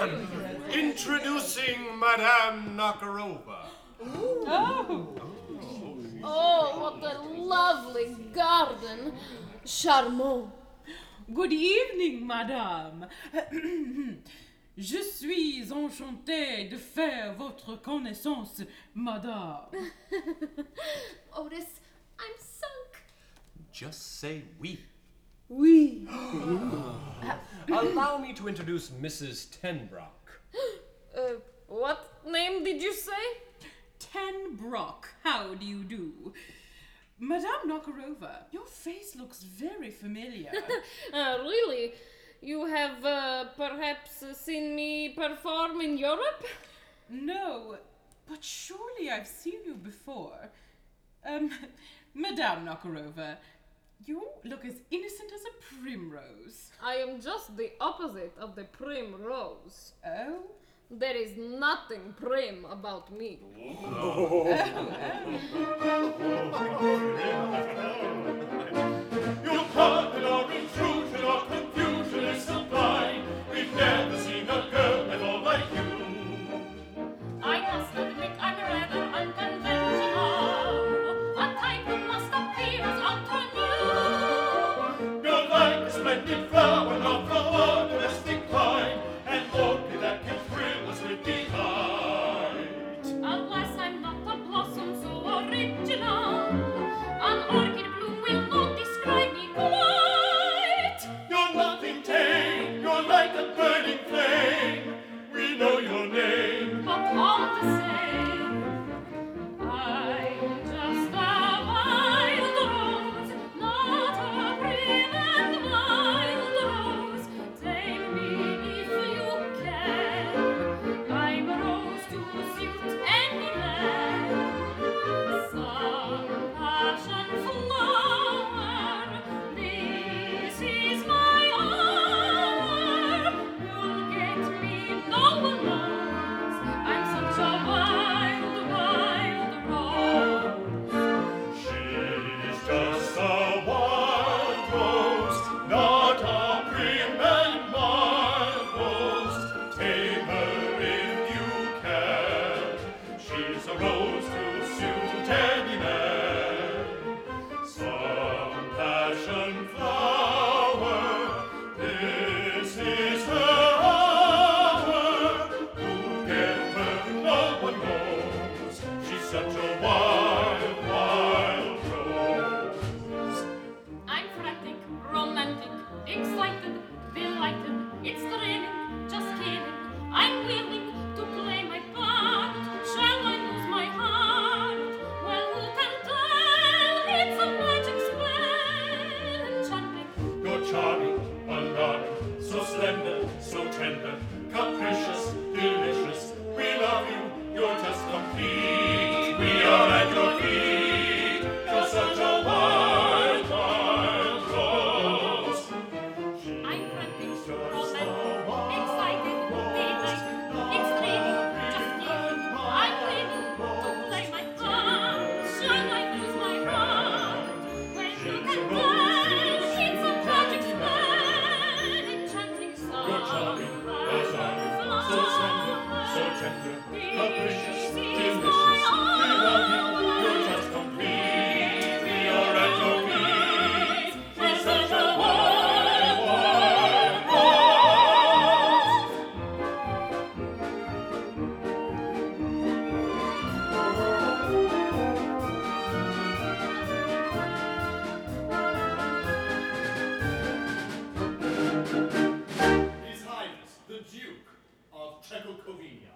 Introducing Madame Nakarova. Oh, what a lovely garden. Charmant. Good evening, madame. Je suis enchantée de faire votre connaissance, madame. Otis, I'm sunk. Just say we. Oui. Allow me to introduce Mrs. Tenbrock. What name did you say? Tenbrock, how do you do? Madame Nakarova, your face looks very familiar. Really? You have perhaps seen me perform in Europe? No, but surely I've seen you before. Madame Nakarova, you look as innocent as a primrose. I am just the opposite of the primrose. Oh? There is nothing prim about me. Your pardon or intrusion or confusion is sublime. We've never seen a girl at all like you. I must admit I'm rather unconventional. A type who must appear as ultra new. You're like a splendid flower, not from our domestic kind, an orchid that can thrill us with delight. Alas, I'm not a blossom so original. An orchid bloom will not describe me quite. You're nothing tame, you're like a burning flame. We know your name. But all the same, I'm just a wild rose, not a prim and mild rose. Take me if you can. I'm a rose to suit any man. Some passion flower, this is my hour. You'll get me, no one knows. I'm such a wild, wild rose. She's just a wild rose, not a prim and mild rose. Tame her if you can. She's a rose to suit any man. Some passion flower, this is her hour. Who'll get her, no one knows. She's such a wild, wild rose. I'm frantic, romantic, excited, delighted. It's thrilling, just kidding. I'm willing to play my part. Shall I lose my heart? Well, who can tell? It's a magic spell, enchanting. You're charming, alarming, so slender, so tender, capricious, delicious. We love you, you're just complete. We are at your feet. You're such a wild, wild rose. I'm frantic, romantic, excited, delighted. It's thrilling, just kidding. I'm willing to play my part. Shall I lose my heart? Well, who can tell? It's a magic spell, enchanting song. You're charming, alarming, so slender, so tender, capricious, delicious. We love you, you're just complete. We are at your feet. You're such a wild, wild rose. His Highness, the Duke of Czechoslovakia.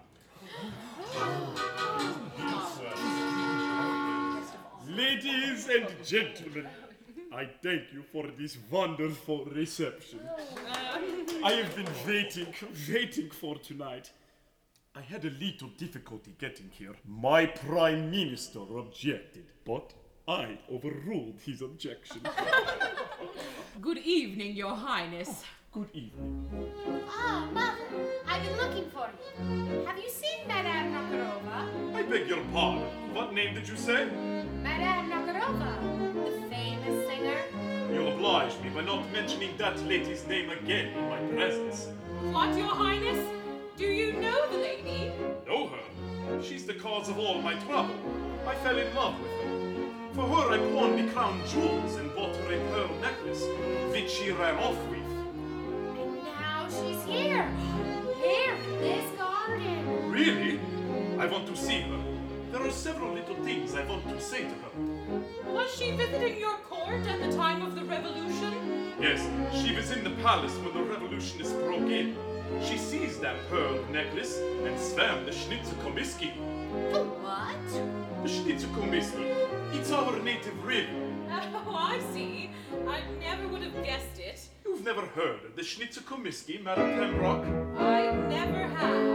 Ladies and gentlemen, I thank you for this wonderful reception. I have been waiting for tonight. I had a little difficulty getting here. My Prime Minister objected, but I overruled his objection. Good evening, Your Highness. Good evening. Ah, Mother, I've been looking for you. Have you seen Madame Nakarova? I beg your pardon. What name did you say? Madame Nakarova, the famous singer. You obliged me by not mentioning that lady's name again in my presence. What, Your Highness? Do She's the cause of all my trouble. I fell in love with her. For her, I pawned the crown jewels and bought her a pearl necklace, which she ran off with. And now she's here. Here, in this garden. Really? I want to see her. There are several little things I want to say to her. Was she visiting your court at the time of the revolution? Yes, she was in the palace when the revolutionists broke in. She seized that pearl necklace and swam the Schnitzer-Komiski. The what? The Schnitzer-Komiski. It's our native river. Oh, I see. I never would have guessed it. You've never heard of the Schnitzer-Komiski, Madame Pembroke? I never have.